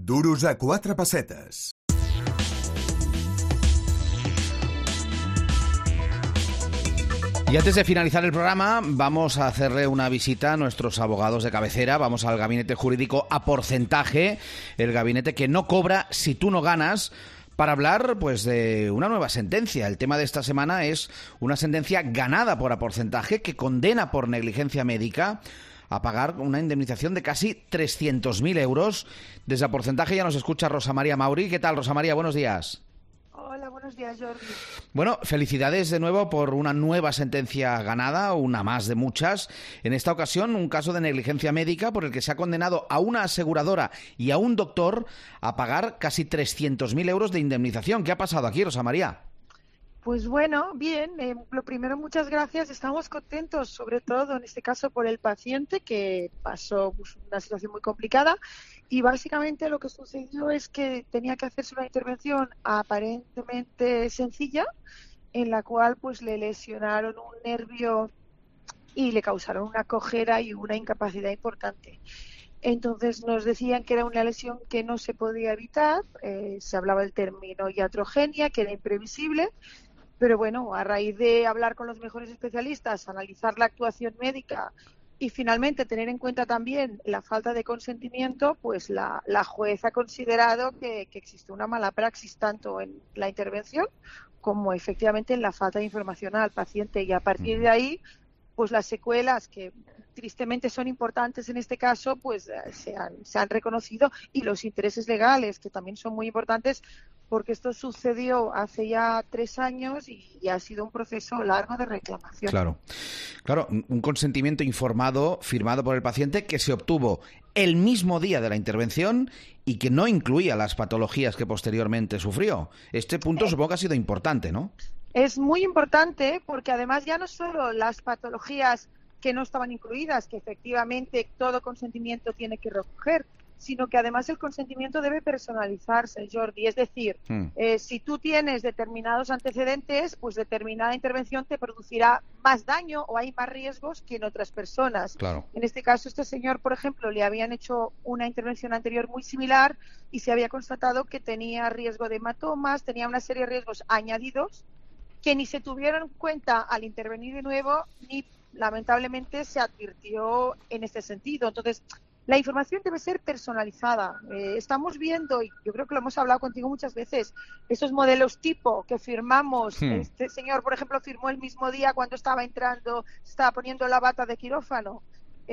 Duros a 4 pessetes. Y antes de finalizar el programa, vamos a hacerle una visita a nuestros abogados de cabecera. Vamos al gabinete jurídico a porcentaje, el gabinete que no cobra si tú no ganas, para hablar pues de una nueva sentencia. El tema de esta semana es una sentencia ganada por a porcentaje que condena por negligencia médica a pagar una indemnización de casi 300.000 euros. Desde a porcentaje ya nos escucha Rosa María Mauri. ¿Qué tal, Rosa María? Buenos días. Hola, buenos días, Jordi. Bueno, felicidades de nuevo por una nueva sentencia ganada, una más de muchas. En esta ocasión, un caso de negligencia médica por el que se ha condenado a una aseguradora y a un doctor a pagar casi 300.000 euros de indemnización. ¿Qué ha pasado aquí, Rosa María? Pues bueno, bien, lo primero, muchas gracias. Estamos contentos, sobre todo en este caso por el paciente que pasó pues, una situación muy complicada y básicamente lo que sucedió es que tenía que hacerse una intervención aparentemente sencilla en la cual pues le lesionaron un nervio y le causaron una cojera y una incapacidad importante. Entonces nos decían que era una lesión que no se podía evitar, se hablaba del término iatrogenia, que era imprevisible. Pero bueno, a raíz de hablar con los mejores especialistas, analizar la actuación médica y finalmente tener en cuenta también la falta de consentimiento, pues la juez ha considerado que existe una mala praxis tanto en la intervención como efectivamente en la falta de información al paciente. Y a partir de ahí, pues las secuelas que tristemente son importantes en este caso, pues se han reconocido y los intereses legales, que también son muy importantes, porque esto sucedió hace ya 3 años y ha sido un proceso largo de reclamación. Claro, un consentimiento informado, firmado por el paciente, que se obtuvo el mismo día de la intervención y que no incluía las patologías que posteriormente sufrió. Este punto supongo que ha sido importante, ¿no? Es muy importante porque además ya no solo las patologías que no estaban incluidas, que efectivamente todo consentimiento tiene que recoger, sino que además el consentimiento debe personalizarse, Jordi. Es decir, si tú tienes determinados antecedentes, pues determinada intervención te producirá más daño o hay más riesgos que en otras personas. Claro. En este caso, este señor, por ejemplo, le habían hecho una intervención anterior muy similar y se había constatado que tenía riesgo de hematomas, tenía una serie de riesgos añadidos que ni se tuvieron en cuenta al intervenir de nuevo, ni lamentablemente se advirtió en este sentido. Entonces, la información debe ser personalizada. Estamos viendo, y yo creo que lo hemos hablado contigo muchas veces, esos modelos tipo que firmamos. Este señor, por ejemplo, firmó el mismo día cuando estaba entrando, estaba poniendo la bata de quirófano,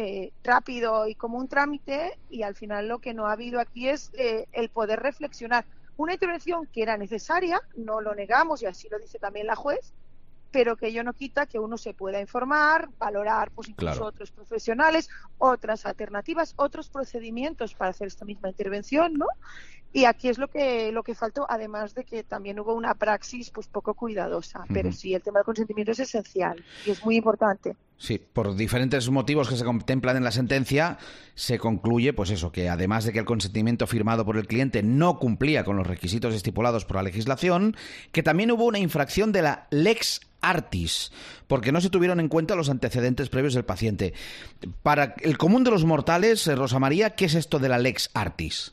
rápido y como un trámite, y al final lo que no ha habido aquí es el poder reflexionar. Una intervención que era necesaria, no lo negamos, y así lo dice también la juez, pero que ello no quita que uno se pueda informar, valorar pues incluso otros profesionales, otras alternativas, otros procedimientos para hacer esta misma intervención, ¿no? Y aquí es lo que faltó, además de que también hubo una praxis pues poco cuidadosa, pero sí, el tema del consentimiento es esencial y es muy importante. Sí, por diferentes motivos que se contemplan en la sentencia, se concluye, pues eso, que además de que el consentimiento firmado por el cliente no cumplía con los requisitos estipulados por la legislación, que también hubo una infracción de la Lex Artis, porque no se tuvieron en cuenta los antecedentes previos del paciente. Para el común de los mortales, Rosa María, ¿qué es esto de la Lex Artis?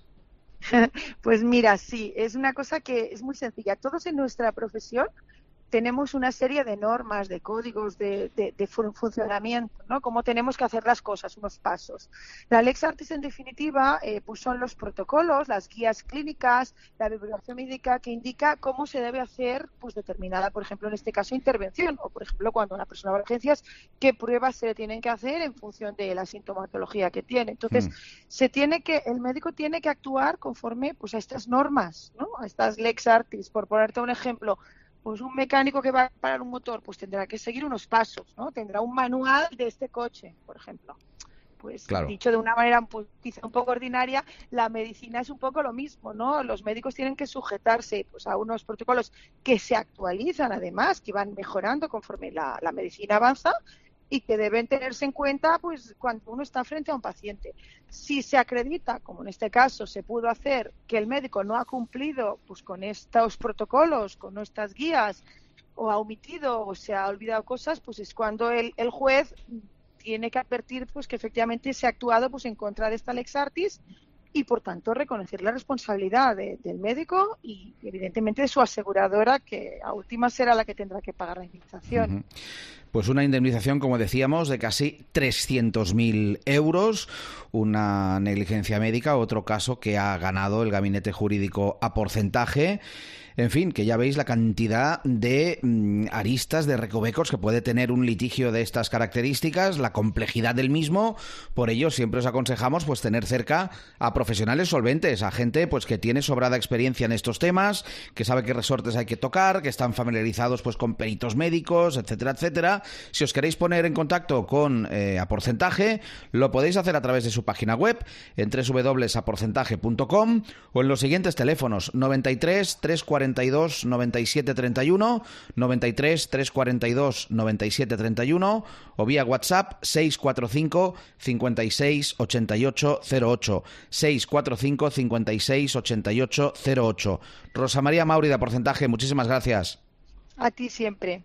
Pues mira, sí, es una cosa que es muy sencilla. Todos en nuestra profesión tenemos una serie de normas, de códigos de funcionamiento, ¿no? Cómo tenemos que hacer las cosas, unos pasos. La Lex Artis, en definitiva, pues son los protocolos, las guías clínicas, la bibliografía médica que indica cómo se debe hacer pues determinada, por ejemplo, en este caso, intervención, o por ejemplo, cuando una persona va a urgencias, qué pruebas se le tienen que hacer en función de la sintomatología que tiene. Entonces, el médico tiene que actuar conforme pues a estas normas, ¿no? A estas Lex Artis. Por ponerte un ejemplo, pues un mecánico que va a parar un motor, pues tendrá que seguir unos pasos, ¿no? Tendrá un manual de este coche, por ejemplo. Pues dicho de una manera pues, quizá un poco ordinaria, la medicina es un poco lo mismo, ¿no? Los médicos tienen que sujetarse pues a unos protocolos que se actualizan además, que van mejorando conforme la medicina avanza, y que deben tenerse en cuenta pues cuando uno está frente a un paciente. Si se acredita, como en este caso se pudo hacer, que el médico no ha cumplido pues con estos protocolos, con estas guías, o ha omitido o se ha olvidado cosas, pues es cuando el juez tiene que advertir pues que efectivamente se ha actuado pues en contra de esta Lex Artis y, por tanto, reconocer la responsabilidad del médico y, evidentemente, de su aseguradora, que a última será la que tendrá que pagar la indemnización. Pues una indemnización, como decíamos, de casi 300.000 euros, una negligencia médica, otro caso que ha ganado el gabinete jurídico a porcentaje. En fin, que ya veis la cantidad de aristas, de recovecos que puede tener un litigio de estas características, la complejidad del mismo. Por ello, siempre os aconsejamos pues tener cerca a profesionales solventes, a gente pues que tiene sobrada experiencia en estos temas, que sabe qué resortes hay que tocar, que están familiarizados pues con peritos médicos, etcétera, etcétera. Si os queréis poner en contacto con A Porcentaje, lo podéis hacer a través de su página web en www.aporcentaje.com o en los siguientes teléfonos: 93 342 97 31, 93 342 97 31 o vía WhatsApp 645 56 88 08, 645 56 88 08. Rosa María Mauri de A Porcentaje, muchísimas gracias. A ti siempre.